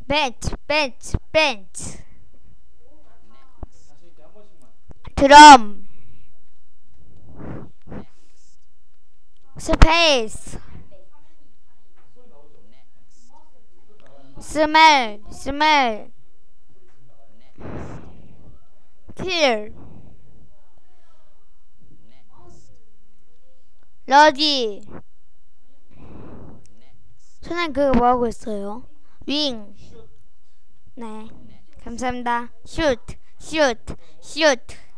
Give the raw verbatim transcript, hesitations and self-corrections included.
벤츠, 벤츠, 벤츠. 자신 있게 한 번씩만. 드럼, 스페이스, 소리 나오죠? 스멜, 스멜, 킬, 러지. 선생님 그거 뭐 하고 있어요? 윙. 네, 감사합니다. 슛, 슛, 슛.